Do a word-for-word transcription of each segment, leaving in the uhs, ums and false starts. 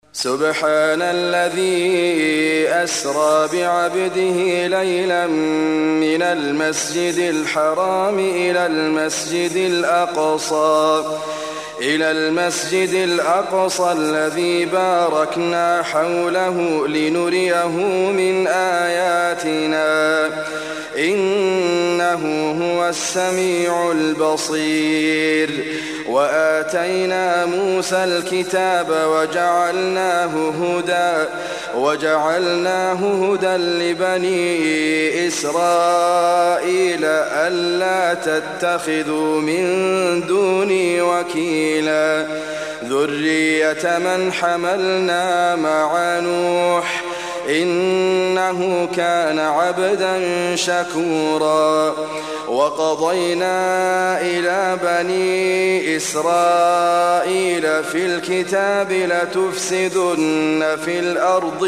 سبحان الذي أسرى بعبده ليلا من المسجد الحرام إلى المسجد الأقصى إلى المسجد الأقصى الذي باركنا حوله لنريه من آياتنا إنه هو السميع البصير. وآتينا موسى الكتاب وجعلناه هدى وجعلناه هدى لبني إسرائيل ألا تتخذوا من دوني وكيلا ذرية من حملنا مع نوح إنه كان عبدا شكورا. وقضينا إلى بني إسرائيل في الكتاب لتفسدن في الأرض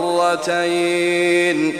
مرتين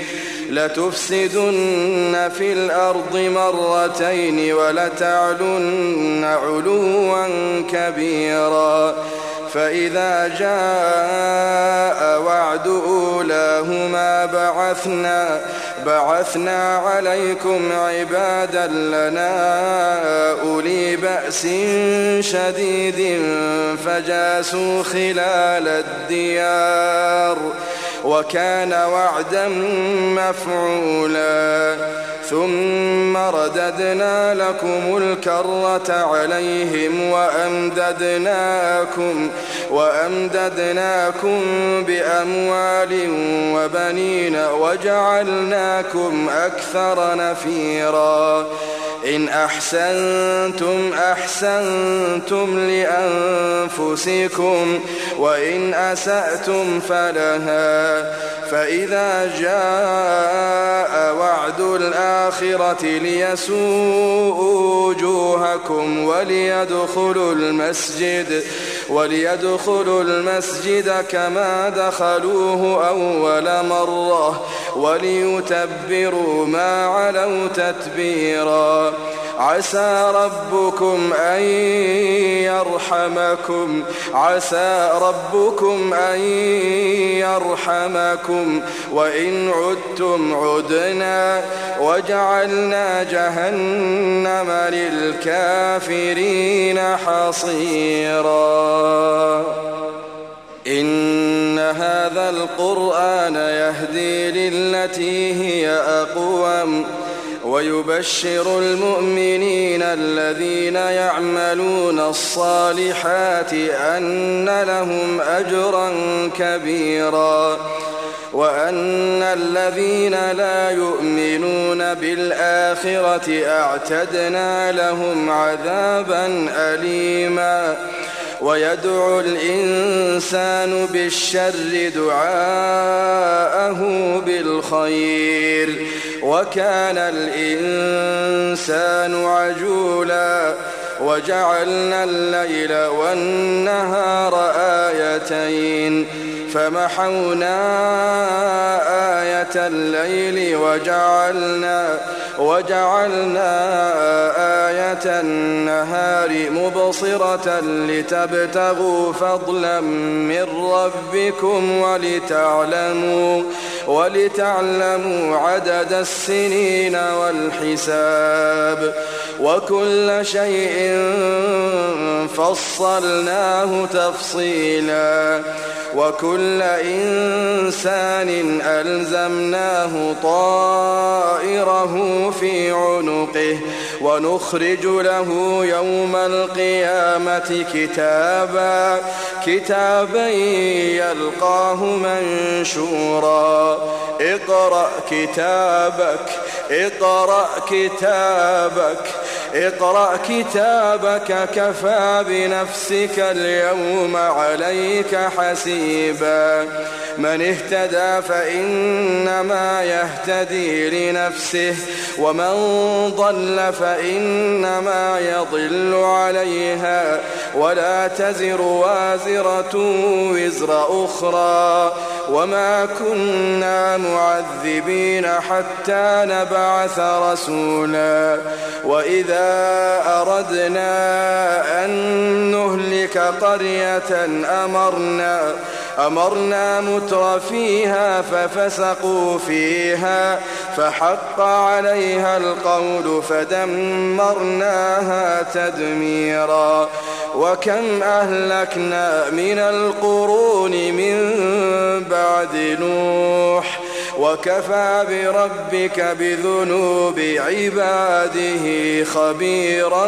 لتفسدن في الأرض مرتين ولتعلن علوا كبيرا. فإذا جاء وعد أولاهما بعثنا بعثنا عليكم عبادا لنا أولي بأس شديد فجاسوا خلال الديار وكان وعدا مفعولا. ثم رددنا لكم الكرة عليهم وأمددناكم وأمددناكم بأموال وبنين وجعلناكم أكثر نفيرا. إن أحسنتم أحسنتم لأنفسكم وإن أسأتم فلها. فإذا جاء وعد الآخرة ليسوءوا وجوهكم وليدخلوا المسجد وليدخلوا المسجد كما دخلوه أول مرة وليتبروا ما علوا تتبيرا. عسى ربكم أن يرحمكم عسى ربكم أن يرحمكم وإن عدتم عدنا وجعلنا جهنم للكافرين حصيرا. إن هذا القرآن يهدي للتي هي أقوم ويبشر المؤمنين الذين يعملون الصالحات أن لهم أجرا كبيرا وأن الذين لا يؤمنون بالآخرة أعتدنا لهم عذابا أليما. ويدعو الإنسان بالشر دعاءه بالخير وكان الإنسان عجولا. وجعلنا الليل والنهار آيتين فمحونا آية الليل وجعلنا وجعلنا آية النهار مبصرة لتبتغوا فضلا من ربكم ولتعلموا ولتعلموا عدد السنين والحساب وكل شيء فصلناه تفصيلا. وكل إنسان ألزمناه طائره في عنقه ونخرج له يوم القيامة كتابا كتابا يلقاه منشورا. اقرأ كتابك اقرأ كتابك اقرأ كتابك كفى بنفسك اليوم عليك حسيبا. من اهتدى فإنما يهتدي لنفسه ومن ضل فإنما يضل عليها ولا تزر وازرة وزر أخرى وما كنا معذبين حتى نبعث رسولا. وإذا أردنا أن نهلك قرية أمرنا أمرنا متر فيها ففسقوا فيها فحق عليها القول فدمرناها تدميرا وكم أهلكنا من القرون من بعد نوح وكفى بربك بذنوب عباده خبيرا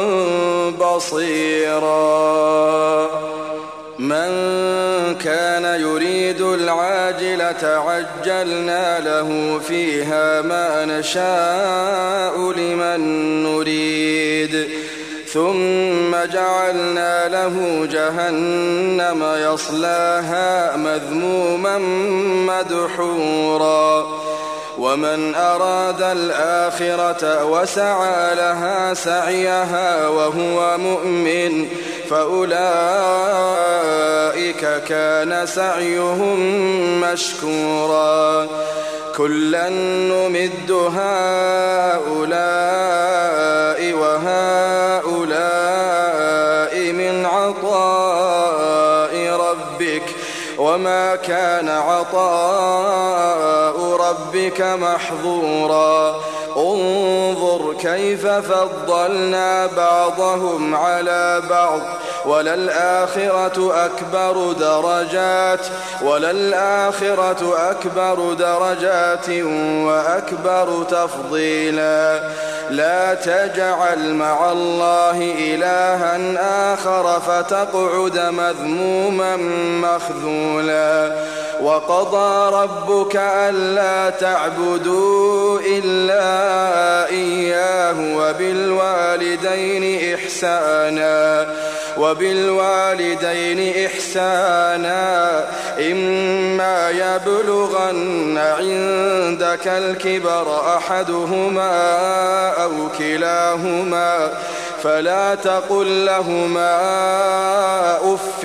بصيرا من كان يريد العاجلة عجلنا له فيها ما نشاء لمن نريد ثم جعلنا له جهنم يصلاها مذموما مدحورا ومن أراد الآخرة وسعى لها سعيها وهو مؤمن فأولئك كان سعيهم مشكورا كلا نمد هؤلاء وهؤلاء من عطاء ربك وما كان عطاء ربك محظورا انظر كيف فضلنا بعضهم على بعض وللآخرة أكبر درجات وللآخرة أكبر درجات وأكبر تفضيلا لا تجعل مع الله إلها آخر فتقعد مذموما مخذولا وقضى ربك ألا تعبدوا إلا إياه وبالوالدين إحسانا وبالوالدين إحسانا إما يبلغن عندك الكبر أحدهما أو كلاهما فلا تقل لهما أف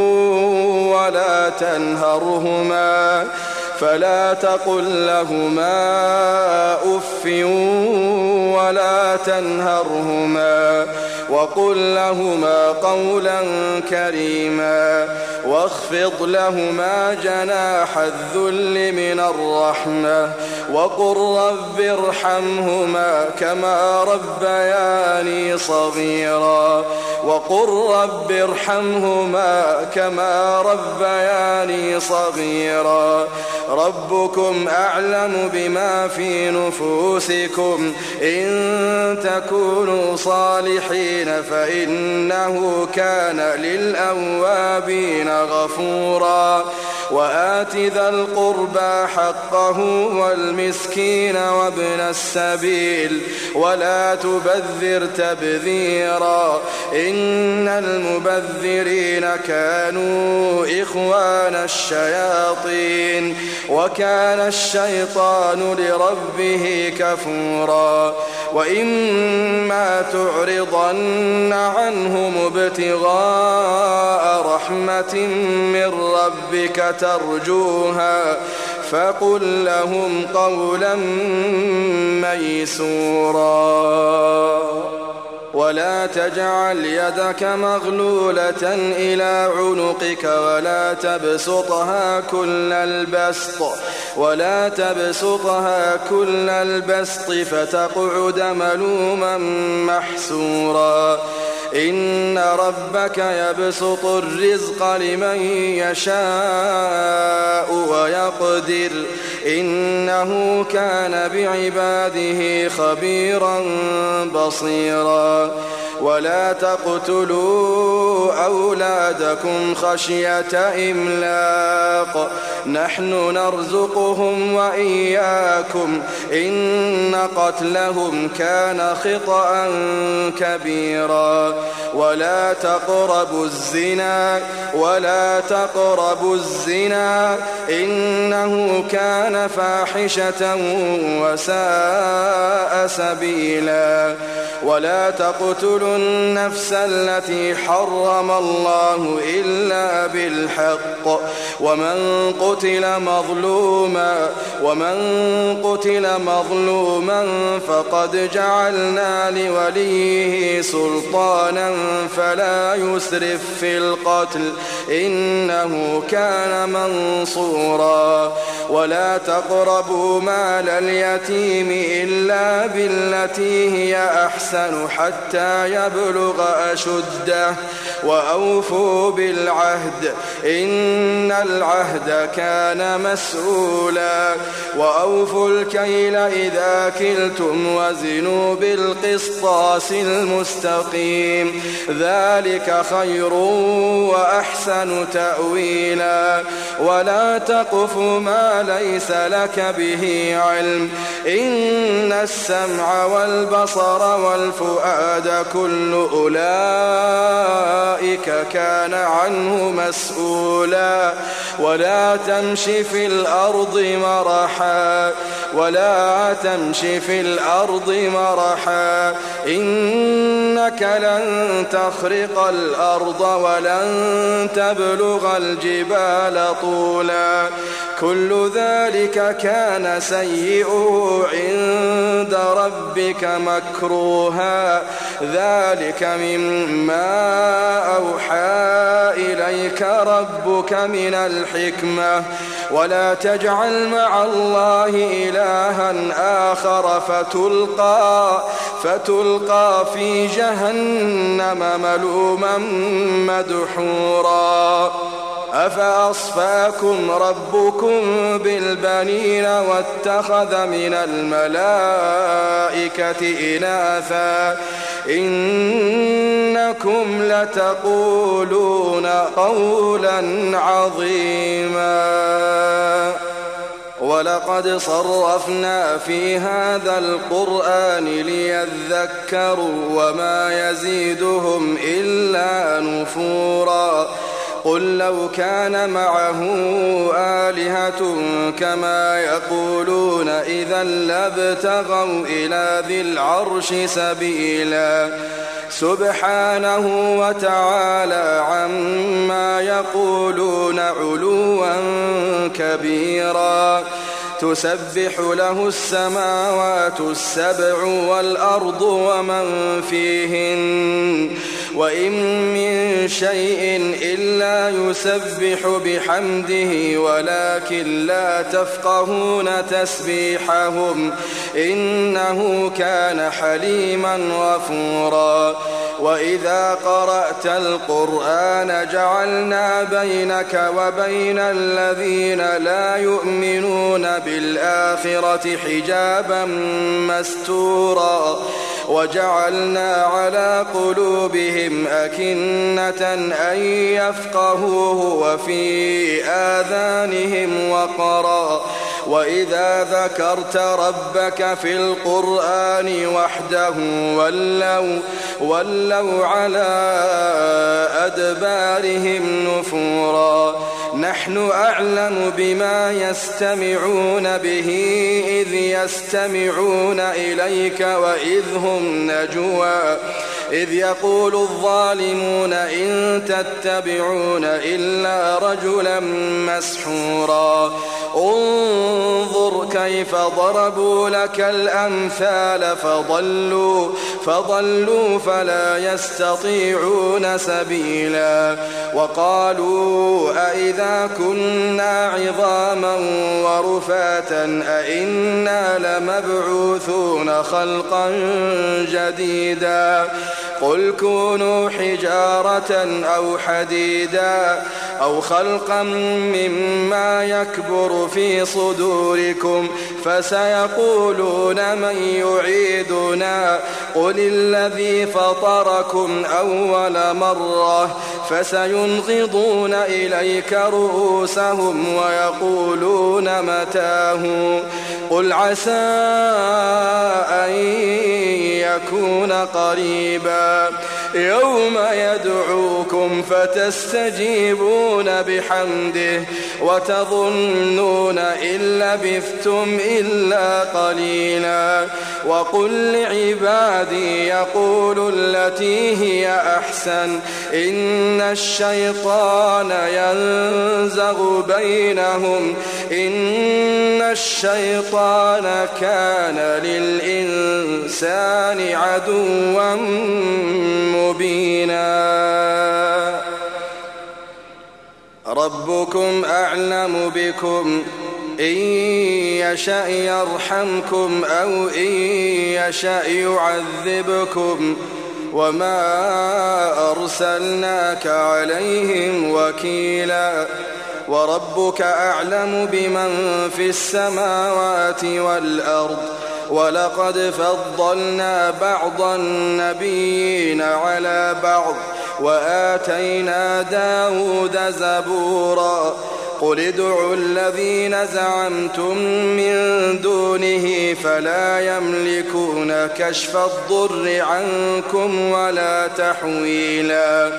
ولا تنهرهما فلا تقل لهما أف ولا تنهرهما وقل لهما قولا كريما واخفض لهما جناح الذل من الرحمة وقل رب ارحمهما كما ربياني صغيرا وقل رب ارحمهما كما ربياني صغيرا ربكم أعلم بما في نفوسكم إن تكونوا صالحين فإنه كان للأوابين غفورا وآت ذا القربى حقه والمسكين وابن السبيل ولا تبذر تبذيرا إن المبذرين كانوا إخوان الشياطين وكان الشيطان لربه كفورا وإما تعرضن عنهم ابتغاء رحمة من ربك ترجوها فقل لهم قولا ميسورا ولا تجعل يدك مغلولة إلى عنقك ولا تبسطها كل البسط ولا تبسطها كل البسط فتقعد ملوما محسورا إن ربك يبسط الرزق لمن يشاء ويقدر إنه كان بعباده خبيرا بصيرا ولا تقتلوا أولادكم خشية إملاق نحن نرزقهم وإياكم إن قتلهم كان خطأ كبيرا ولا تقربوا الزنا ولا تقربوا الزنا إنه كان فاحشة وساء سبيلا ولا تقتلوا النفس التي حرم الله إلا بالحق ومن قتل مظلوما ومن قتل مظلوما فقد جعلنا لوليه سلطانا فلا يسرف في القتل إنه كان منصورا ولا تقربوا مال اليتيم إلا بالتي هي أحسن حتى يبلغ أشده وأوفوا بالعهد إن العهد كان مسؤولا وأوفوا الكيل إذا كلتم وزنوا بالقسطاس المستقيم ذلك خير وأحسن تأويلا ولا تقف ما ليس لك به علم إن السمع والبصر والفؤاد كل أولئك كان عنه مسؤولا ولا تمش في الأرض مرحا ولا تمش في الأرض مرحا إنك لن تخرق الأرض ولن تبلغ الجبال طولا كل ذلك كان سيئه عند ربك مكروها ذلك مما أوحى إليك ربك من الحكمة ولا تجعل مع الله إلها آخر فتلقى فتلقى في جهنم ملوما مدحورا أفأصفاكم ربكم بالبنين واتخذ من الملائكة إناثا إنكم لتقولون قولا عظيما ولقد صرفنا في هذا القرآن ليذكروا وما يزيدهم إلا نفورا قل لو كان معه آلهة كما يقولون إذا لابتغوا إلى ذي العرش سبيلا سبحانه وتعالى عما يقولون علوا كبيرا تسبح له السماوات السبع والأرض ومن فيهن وإن من شيء إلا يسبح بحمده ولكن لا تفقهون تسبيحهم إنه كان حليما غفورا وإذا قرأت القرآن جعلنا بينك وبين الذين لا يؤمنون بالآخرة حجابا مستورا وجعلنا على قلوبهم أكنة أن يفقهوه وفي آذانهم وقرا وإذا ذكرت ربك في القرآن وحده ولوا, ولوا على أدبارهم نفورا نحن أعلم بما يستمعون به إذ يستمعون إليك وإذ هم نجوى إذ يقول الظالمون إن تتبعون إلا رجلا مسحورا انظر كيف ضربوا لك الأمثال فضلوا, فضلوا فلا يستطيعون سبيلا وقالوا أئذا كنا عظاما ورفاتا أئنا لمبعوثون خلقا جديدا قل كونوا حجارة أو حديدا أو خلقا مما يكبر في صدوركم فسيقولون من يعيدنا قل الذي فطركم أول مرة فسينغضون إليك رؤوسهم ويقولون متاه قل عسى أن يكون قريبا يوم يدعوكم فتستجيبون بحمده وتظنون إن لبثتم إلا قليلا وقل لعبادي يقولوا التي هي أحسن إن الشيطان ينزغ بينهم إن الشيطان كان للإنسان عدوا مبينا ربكم أعلم بكم إن يشأ يرحمكم أو إن يشأ يعذبكم وما أرسلناك عليهم وكيلا وربك أعلم بمن في السماوات والأرض ولقد فضلنا بعض النبيين على بعض وآتينا داود زبورا قل ادعوا الذين زعمتم من دونه فلا يملكون كشف الضر عنكم ولا تحويلا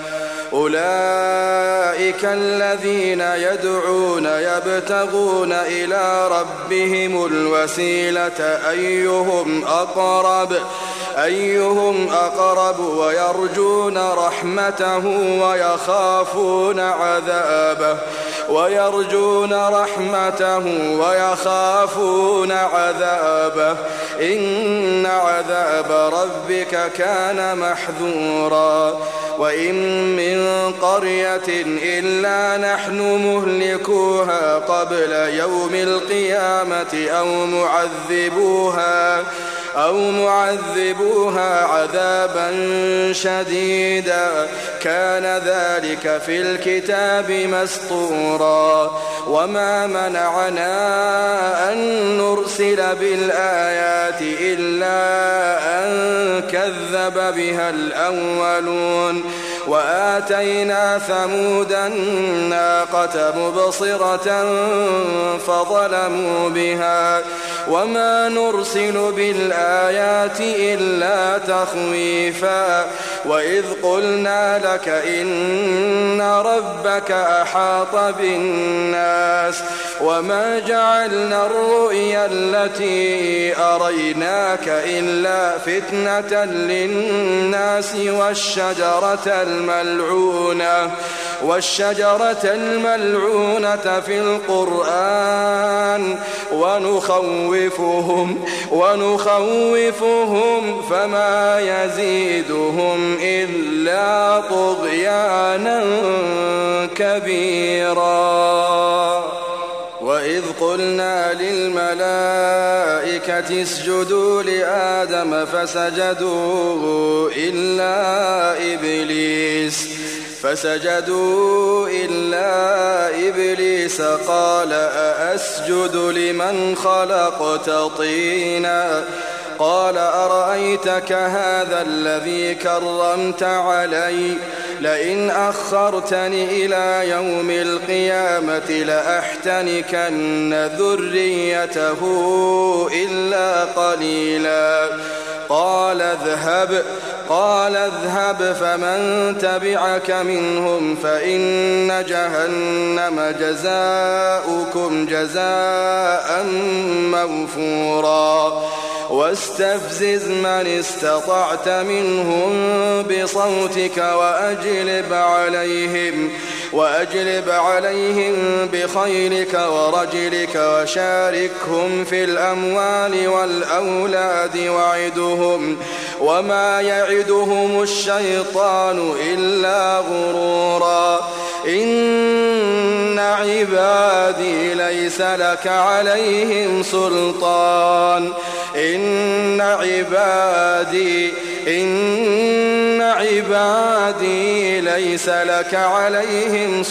أولئك الذين يدعون يبتغون إلى ربهم الوسيلة أيهم أقرب أيهم أقرب ويرجون رحمته ويخافون عذابه ويرجون رحمته ويخافون عذابه إن عذاب ربك كان محذورا وإن من قرية إلا نحن مهلكوها قبل يوم القيامة أو معذبوها أو معذبوها عذابا شديدا كان ذلك في الكتاب مسطورا وما منعنا أن نرسل بالآيات إلا أن كذب بها الأولون وآتينا ثمود الناقة مبصرة فظلموا بها وما نرسل بالآيات إلا تخويفا وإذ قلنا لك إن ربك أحاط بالناس وما جعلنا الرؤيا التي أريناك إلا فتنة للناس والشجرة الملعونة والشجرة الملعونة في القرآن ونخوفهم ونخوفهم فما يزيدهم إلا طغيانا كبيرا وإذ قلنا للملائكة اسجدوا لآدم فسجدوا إلا إبليس فسجدوا إلا إبليس قال أأسجد لمن خلقت طينا قال أرأيتك هذا الذي كرمت علي لئن أخرتني إلى يوم القيامة لأحتنكن ذريته إلا قليلا قال اذهب قال اذهب فمن تبعك منهم فإن جهنم جزاؤكم جزاء موفورا واستفزز من استطعت منهم بصوتك وأجلب عليهم وأجلب عليهم بخيلك ورجلك وشاركهم في الأموال والأولاد وعدهم وما يعدهم الشيطان إلا غرورا إن عبادي ليس لك عليهم سلطان إن عبادي إن عبادي ليس لك عليهم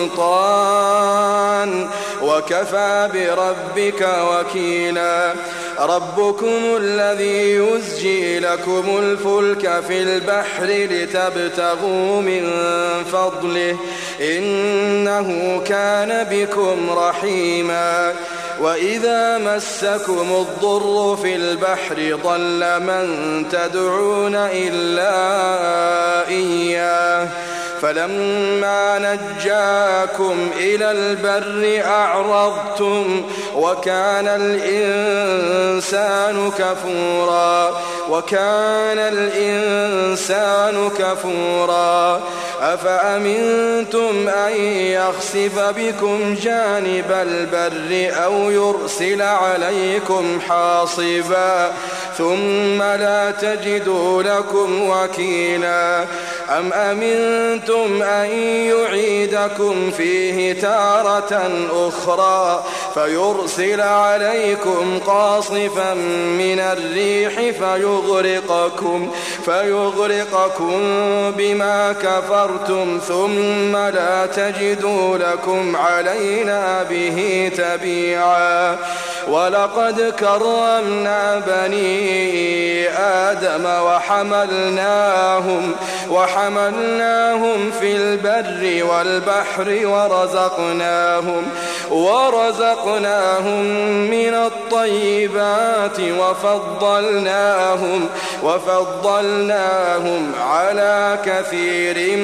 سلطان وكفى بربك وكيلا ربكم الذي يزجي لكم الفلك في البحر لتبتغوا من فضله إنه كان بكم رحيما وإذا مسكم الضر في البحر ضل من تدعون إلا إياه فلما نجاكم إلى البر أعرضتم وكان الإنسان كفورا وكان الإنسان كفورا أفأمنتم أن يخسف بكم جانب البر أو يرسل عليكم حاصبا ثم لا تجدوا لكم وكيلا أم أمنتم أن يعيدكم فيه تارة أخرى فيرسل عليكم قاصفا من الريح فيغرقكم, فيغرقكم بما كفرتم ثم لا تجدوا لكم علينا به تبيعا ولقد كرمنا بني آدم وحملناهم وحملناهم في البر والبحر ورزقناهم ورزقناهم من الطيبات وفضلناهم وفضلناهم على كثير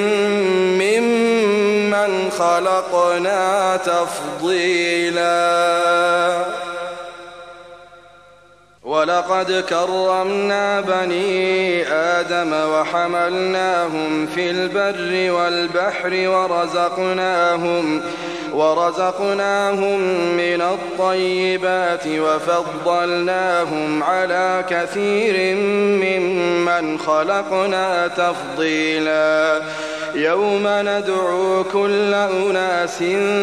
ممن خلقنا تفضيلا ولقد كرمنا بني آدم وحملناهم في البر والبحر ورزقناهم ورزقناهم من الطيبات وفضلناهم على كثير ممن خلقنا تفضيلا يوم ندعو كل أناس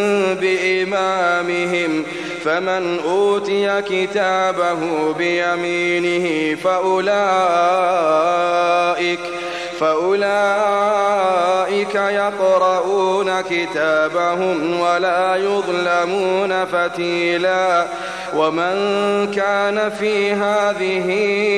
بإمامهم فمن أوتي كتابه بيمينه فأولئك فأولئك يقرؤون كتابهم ولا يظلمون فتيلا ومن كان في هذه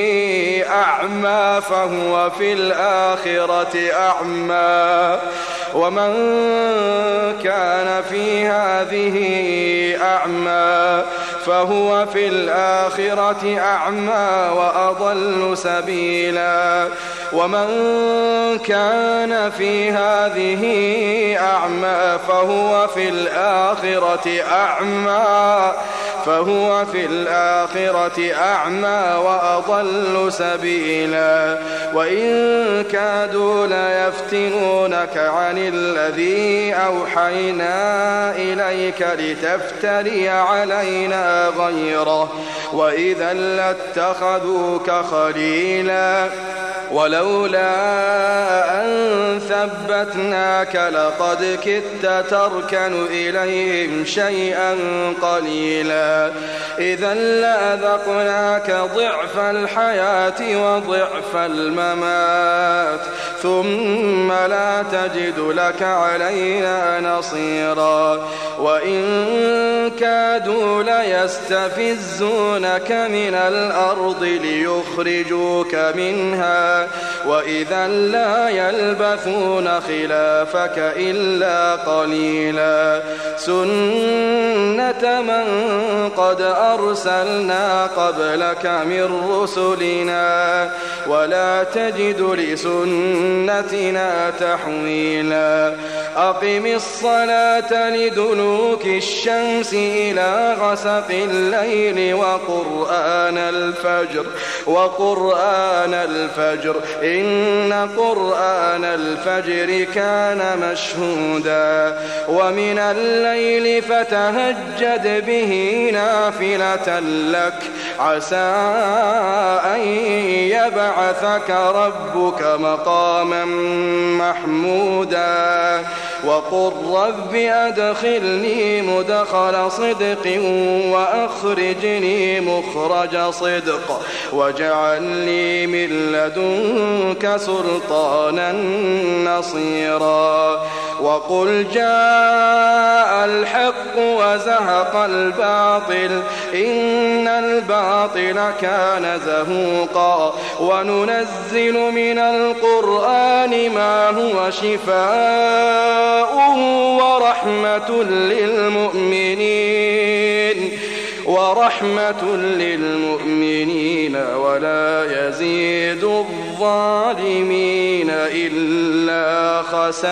أعمى فهو في الآخرة أعمى ومن كان في هذه أعمى فهو في الآخرة أعمى وأضل سبيلا ومن كان في هذه أعمى فهو في الآخرة أعمى فهو في الآخرة أعمى وأضل سبيلا وإن كادوا ليفتنونك عن الذي أوحينا إليك لتفتري علينا غيره وإذا لاتخذوك خليلا ولولا أن ثبتناك لقد كدت تركن إليهم شيئا قليلا إذا لأذقناك ضعف الحياة وضعف الممات ثم لا تجد لك علينا نصيرا وإن كادوا ليستفزونك من الأرض ليخرجوك منها وإذا لا يلبثون خلافك إلا قليلا سنة من قد أرسلنا قبلك من رسلنا ولا تجد لسنتنا تحويلا أقم الصلاة لدلوك الشمس إلى غسق الليل وقرآن الفجر وقرآن الفجر إن قرآن الفجر كان مشهودا ومن الليل فتهجد به نافلة لك عسى أن يبعثك ربك مقاما محمودا وقل رب أدخلني مدخل صدق وأخرجني مخرج صدق واجعل لي من لدنك سلطانا نصيرا وقل جاء الحق وزهق الباطل إن الباطل كان زهوقا وننزل من القرآن ما هو شفاء ورحمة للمؤمنين ورحمة للمؤمنين ولا يزيد الظالمين إلا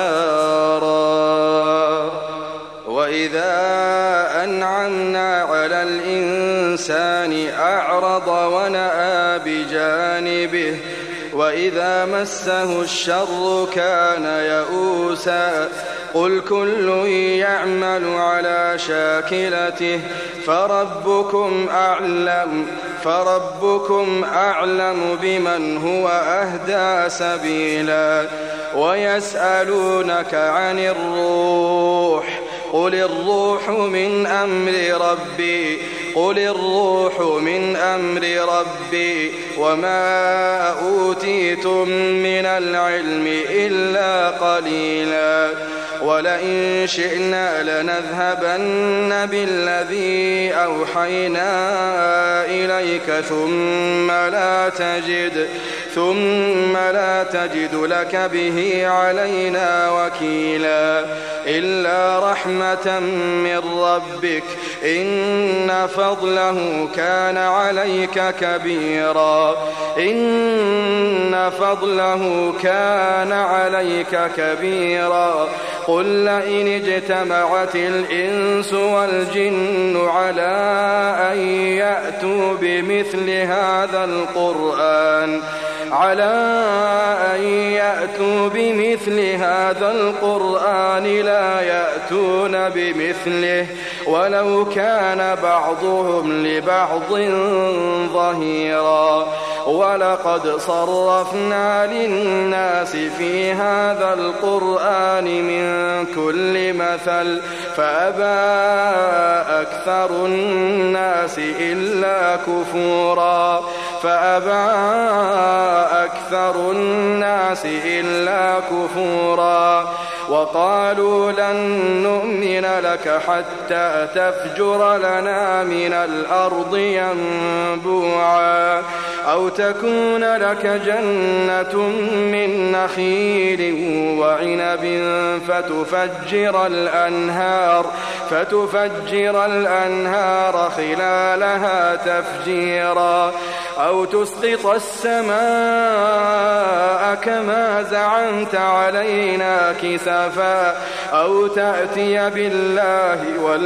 خسارا. وإذا أنعمنا على الإنسان أعرض ونأى بجانبه وإذا مسه الشر كان يئوسا. قل كل يعمل على شاكلته فربكم أعلم فربكم أعلم بمن هو أهدى سبيلا. ويسألونك عن الروح قل الروح من أمر ربي قل الروح من أمر ربي وما أوتيتم من العلم إلا قليلا. ولئن شئنا لنذهبن بالذي أوحينا إليك ثم لا تجد ثم لا تجد لك به علينا وكيلا إلا رحمة من ربك إن فضله كان عليك كبيرا إن فضله كان عليك كبيرا. قل لئن اجتمعت الإنس والجن على أن يأتوا بمثل هذا القرآن على أن يأتوا بمثل هذا القرآن لا يأتون بمثله ولو كان بعضهم لبعض ظهيرا. ولقد صرفنا للناس في هذا القرآن من كل مثل فأبى أكثر الناس إلا كفورا فأبى أكثر الناس إلا كفورا. وقالوا لن نؤمن لك حتى تفجر لنا من الأرض ينبوعا أو تكون لك جنة من نخيل وعنب فتفجر الأنهار فتفجر الأنهار خلالها تفجيرا أو تسقط السماء كما زعمت علينا كسفا أو تأتي بالله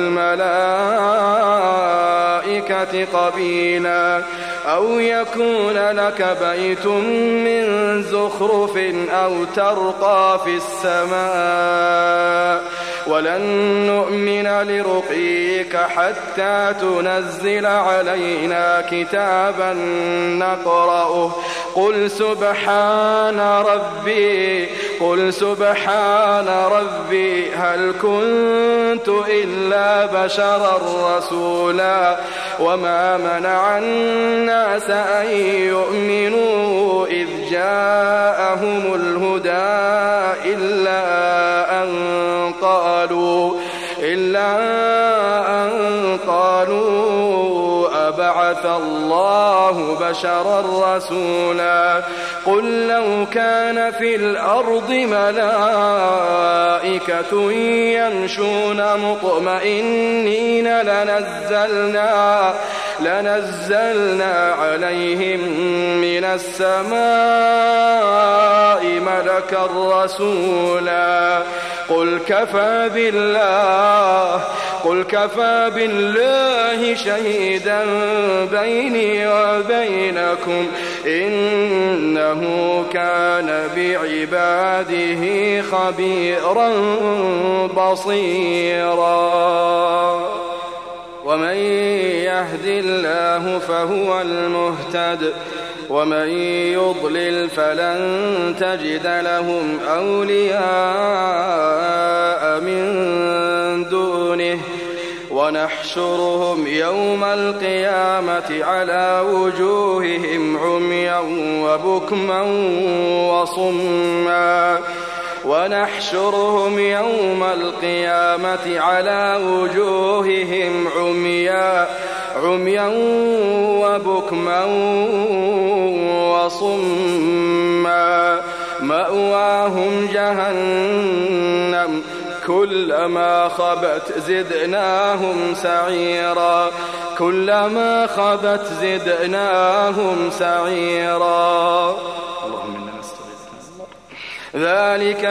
والملائكة قبيلا أو يكون لك بيت من زخرف أو ترقى في السماء ولن نؤمن لرقيك حتى تنزل علينا كتابا نقرأه قل سبحان ربي قل سبحان ربي هل كنت إلا بشرا رسولا. وما منع الناس أن يؤمنوا إذ جاءهم الهدى إلا أن قالوا إلا أن قالوا أبعث الله بشرا رسولا. قل لو كان في الأرض ملائكة يمشون مطمئنين لنزلنا لنزلنا عليهم من السماء ملكا رسولا. قل كفى بالله قل كفى بالله شهيدا بيني وبينكم إنه كان بعباده خبيرا بصيرا. ومن يهد الله فهو المهتد ومن يضلل فلن تجد لهم أولياء من دونه ونحشرهم يوم القيامة على وجوههم عميا وبكما وصما ونحشرهم يوم القيامة على وجوههم عميا عميا وبكما وصما مأواهم جهنم كلما خبت زدناهم سعيرا كلما خبت زدناهم سعيرا. اللهم إنا نستغيثك. ذلك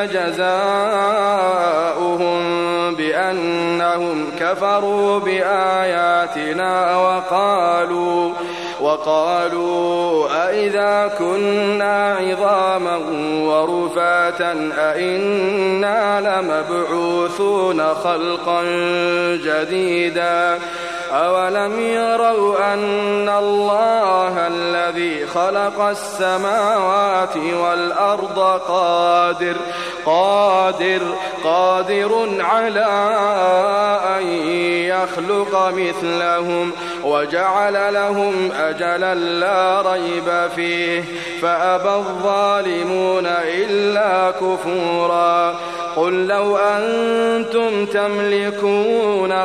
جزاؤهم بأنهم كفروا بآياتنا وقالوا وقالوا أئذا كنا عظاما ورفاتا أئنا لمبعوثون خلقا جديدا أولم يروا أن الله الذي خلق السماوات والأرض قادر قادر قادر على أن يخلق مثلهم وجعل لهم أجلا لا ريب فيه فأبى الظالمون إلا كفورا. قل لو أنتم تملكون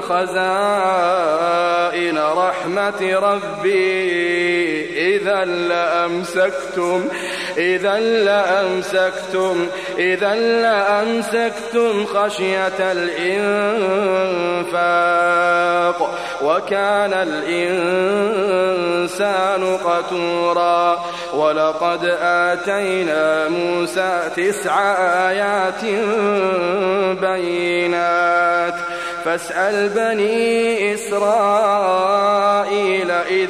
خزائن رحمة ربي إذا لأمسكتم إذا لأمسكتم إذا لأمسكتم خشية الإنفاق وكان الإنسان قتورا. ولقد آتينا موسى تسع آيات بينات فاسأل بني إسرائيل إذ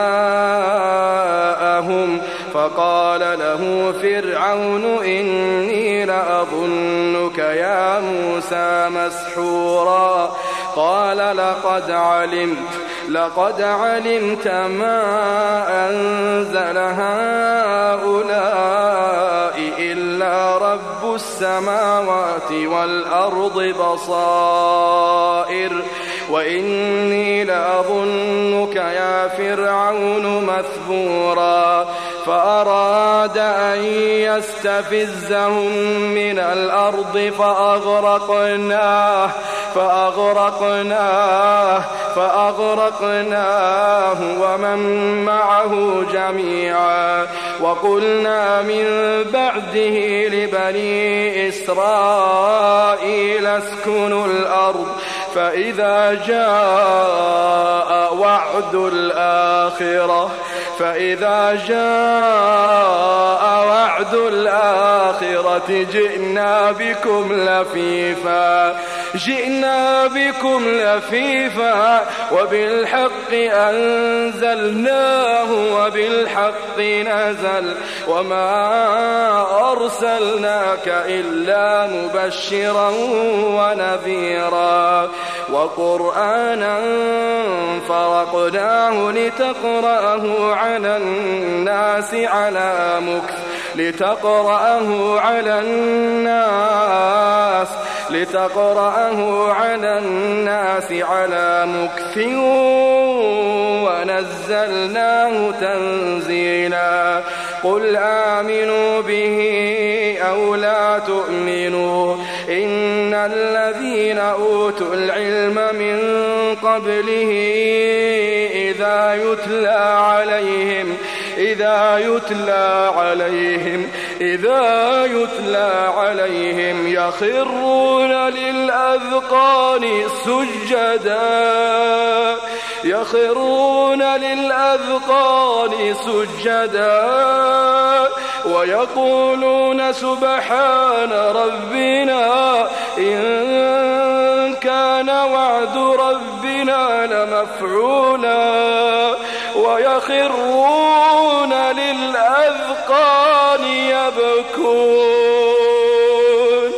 جاءهم فقال له فرعون إني لأظنك يا موسى مسحورا. قال لقد علمت لقد علمت ما أنزل هؤلاء إلا رب السماوات والأرض بصائر وإني لأظنك يا فرعون مثبورا. فأراد أن يستفزهم من الأرض فأغرقناه فأغرقناه فأغرقناه ومن معه جميعا. وقلنا من بعده لبني إسرائيل اسكنوا الأرض فإذا جاء وعد الآخرة فإذا جاء وعد الآخرة جئنا بكم لفيفا جئنا بكم لفيفا وبالحق أنزلناه وبالحق نزل وما أرسلناك إلا مبشرا ونذيرا. وقرآنا فرقناه لتقرأه على الناس على مكث لتقرأه على الناس لتقرأه على الناس على مكث ونزلناه تنزيلا. قل آمنوا به أو لا تؤمنوا إن الذين أوتوا العلم من قبله إذا يتلى عليهم إذا يتلى عليهم إذا يتلى عليهم يخرون للأذقان سجدا يخرون للأذقان سجدا ويقولون سبحان ربنا إن كان وعد ربنا لمفعولا ويخرون للأذقان يبكون.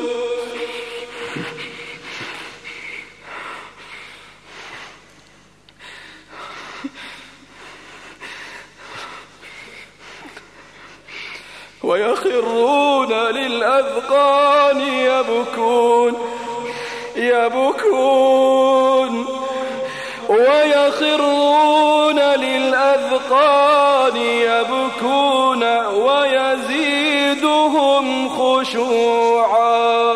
ويخرون للأذقان يبكون يبكون ويخرون للأذقان يبكون ويزيدهم خشوعا.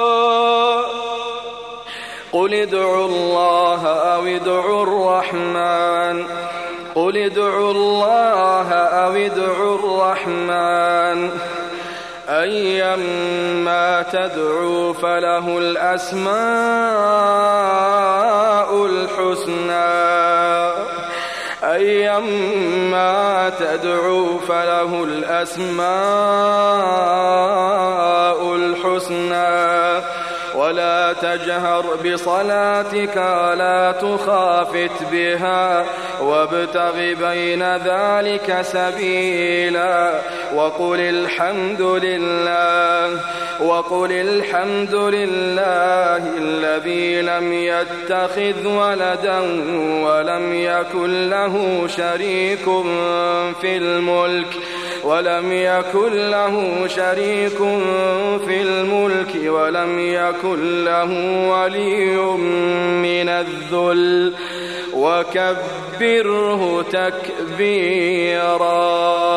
قل ادعوا الله أو ادعوا الرحمن قل ادعوا الله أو ادعوا الرحمن أيما تدعو فله الأسماء الحسنى أيما تدعو فله الأسماء الحسنى ولا تجهر بصلاتك ولا تخافت بها وابتغ بين ذلك سبيلا وقل الحمد لله وقل الحمد لله الذي لم يتخذ ولدا ولم يكن له شريك في الملك ولم يكن له شريك في الملك ولم يكن له ولي من الذل وكبره تكبيرا.